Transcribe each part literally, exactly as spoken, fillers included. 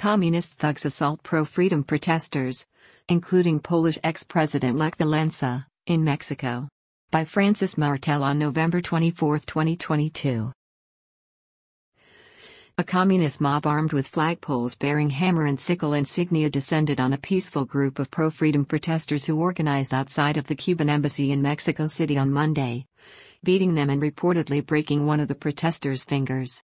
Communist thugs assault pro-freedom protesters, including Polish ex-president Lech Walesa, in Mexico. By Francis Martel on November twenty-fourth, twenty twenty-two. A communist mob armed with flagpoles bearing hammer and sickle insignia descended on a peaceful group of pro-freedom protesters who organized outside of the Cuban embassy in Mexico City on Monday, beating them and reportedly breaking one of the protesters' fingers.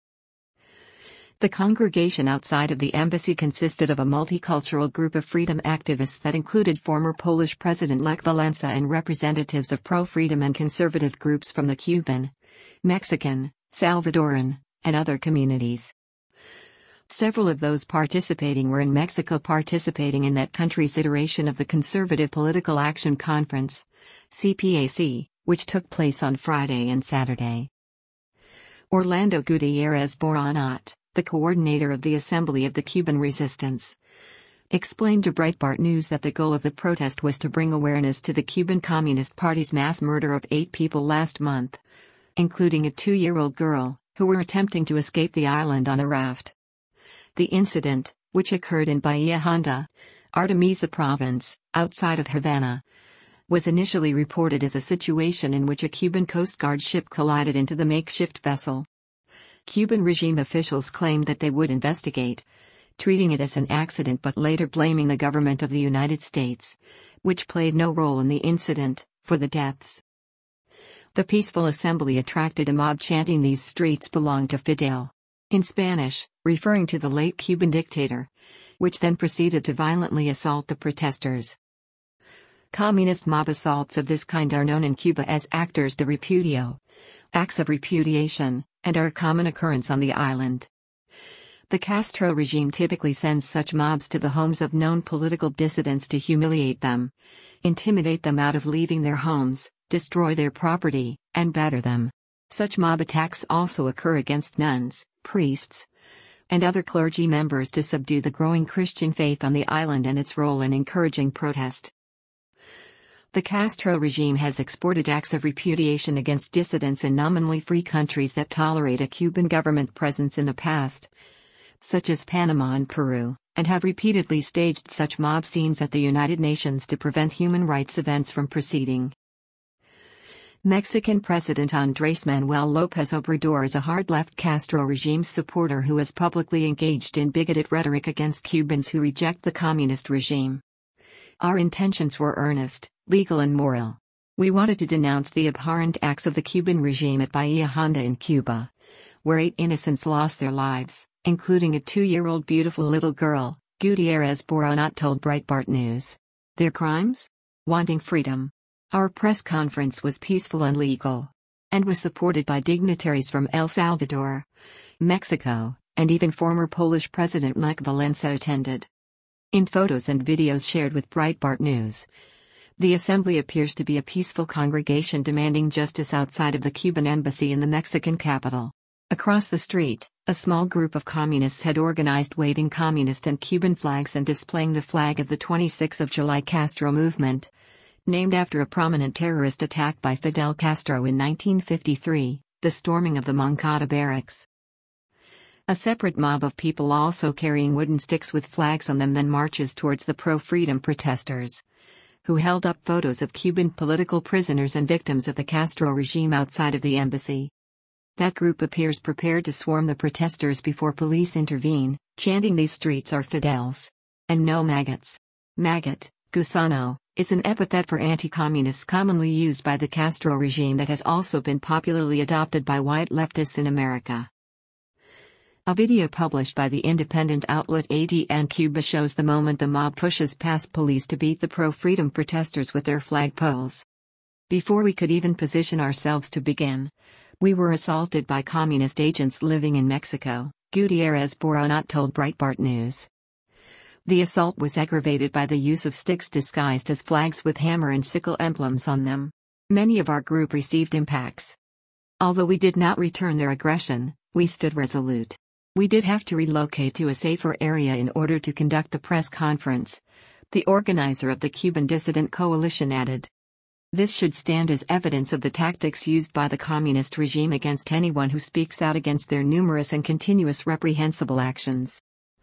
The congregation outside of the embassy consisted of a multicultural group of freedom activists that included former Polish President Lech Walesa and representatives of pro-freedom and conservative groups from the Cuban, Mexican, Salvadoran, and other communities. Several of those participating were in Mexico, participating in that country's iteration of the Conservative Political Action Conference, C P A C, which took place on Friday and Saturday. Orlando Gutierrez Boronat, the coordinator of the Assembly of the Cuban Resistance, explained to Breitbart News that the goal of the protest was to bring awareness to the Cuban Communist Party's mass murder of eight people last month, including a two-year-old girl, who were attempting to escape the island on a raft. The incident, which occurred in Bahia Honda, Artemisa province, outside of Havana, was initially reported as a situation in which a Cuban Coast Guard ship collided into the makeshift vessel. Cuban regime officials claimed that they would investigate, treating it as an accident but later blaming the government of the United States, which played no role in the incident, for the deaths. The peaceful assembly attracted a mob chanting "These streets belong to Fidel," in Spanish, referring to the late Cuban dictator, which then proceeded to violently assault the protesters. Communist mob assaults of this kind are known in Cuba as actos de repudio, acts of repudiation, and are a common occurrence on the island. The Castro regime typically sends such mobs to the homes of known political dissidents to humiliate them, intimidate them out of leaving their homes, destroy their property, and batter them. Such mob attacks also occur against nuns, priests, and other clergy members to subdue the growing Christian faith on the island and its role in encouraging protest. The Castro regime has exported acts of repudiation against dissidents in nominally free countries that tolerate a Cuban government presence in the past, such as Panama and Peru, and have repeatedly staged such mob scenes at the United Nations to prevent human rights events from proceeding. Mexican President Andrés Manuel López Obrador is a hard-left Castro regime supporter who has publicly engaged in bigoted rhetoric against Cubans who reject the communist regime. Our intentions were earnest, legal and moral. We wanted to denounce the abhorrent acts of the Cuban regime at Bahia Honda in Cuba, where eight innocents lost their lives, including a two-year-old beautiful little girl, Gutierrez Boronat told Breitbart News. Their crimes? Wanting freedom. Our press conference was peaceful and legal, and was supported by dignitaries from El Salvador, Mexico, and even former Polish President Lech Walesa attended. In photos and videos shared with Breitbart News, the assembly appears to be a peaceful congregation demanding justice outside of the Cuban embassy in the Mexican capital. Across the street, a small group of communists had organized waving communist and Cuban flags and displaying the flag of the twenty-sixth of July Castro movement, named after a prominent terrorist attack by Fidel Castro in nineteen fifty-three, the storming of the Moncada barracks. A separate mob of people also carrying wooden sticks with flags on them then marches towards the pro-freedom protesters, who held up photos of Cuban political prisoners and victims of the Castro regime outside of the embassy. That group appears prepared to swarm the protesters before police intervene, chanting "These streets are Fidel's," and "No maggots." Maggot, gusano, is an epithet for anti-communists commonly used by the Castro regime that has also been popularly adopted by white leftists in America. A video published by the independent outlet A D N Cuba shows the moment the mob pushes past police to beat the pro-freedom protesters with their flagpoles. Before we could even position ourselves to begin, we were assaulted by communist agents living in Mexico, Gutierrez Boronat told Breitbart News. The assault was aggravated by the use of sticks disguised as flags with hammer and sickle emblems on them. Many of our group received impacts. Although we did not return their aggression, we stood resolute. We did have to relocate to a safer area in order to conduct the press conference, the organizer of the Cuban Dissident Coalition added. This should stand as evidence of the tactics used by the communist regime against anyone who speaks out against their numerous and continuous reprehensible actions.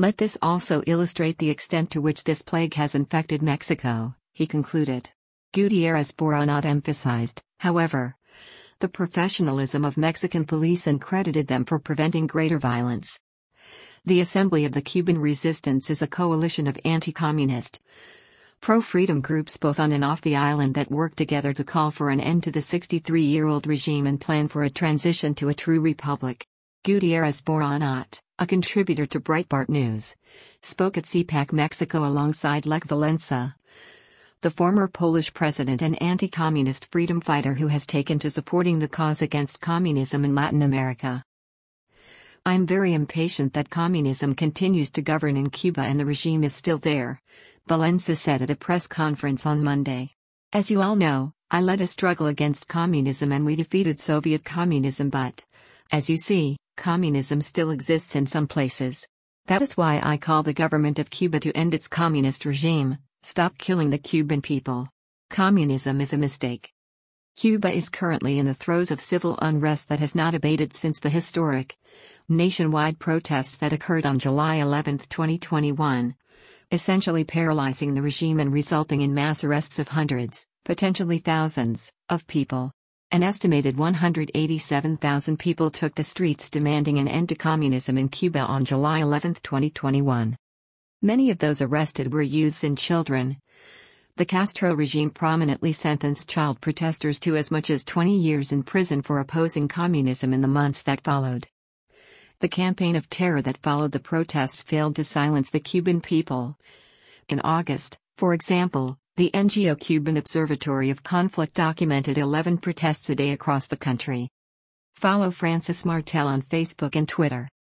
Let this also illustrate the extent to which this plague has infected Mexico, he concluded. Gutierrez Boronat emphasized, however, the professionalism of Mexican police and credited them for preventing greater violence. The Assembly of the Cuban Resistance is a coalition of anti-communist, pro-freedom groups both on and off the island that work together to call for an end to the sixty-three-year-old regime and plan for a transition to a true republic. Gutierrez Boronat, a contributor to Breitbart News, spoke at C PAC Mexico alongside Lech Walesa, the former Polish president and anti-communist freedom fighter who has taken to supporting the cause against communism in Latin America. I'm very impatient that communism continues to govern in Cuba and the regime is still there, Walesa said at a press conference on Monday. As you all know, I led a struggle against communism and we defeated Soviet communism, but, as you see, communism still exists in some places. That is why I call the government of Cuba to end its communist regime, stop killing the Cuban people. Communism is a mistake. Cuba is currently in the throes of civil unrest that has not abated since the historic, nationwide protests that occurred on July eleventh, twenty twenty-one, essentially paralyzing the regime and resulting in mass arrests of hundreds, potentially thousands, of people. An estimated one hundred eighty-seven thousand people took the streets demanding an end to communism in Cuba on July eleventh, twenty twenty-one. Many of those arrested were youths and children. The Castro regime prominently sentenced child protesters to as much as twenty years in prison for opposing communism in the months that followed. The campaign of terror that followed the protests failed to silence the Cuban people. In August, for example, the N G O Cuban Observatory of Conflict documented eleven protests a day across the country. Follow Francis Martel on Facebook and Twitter.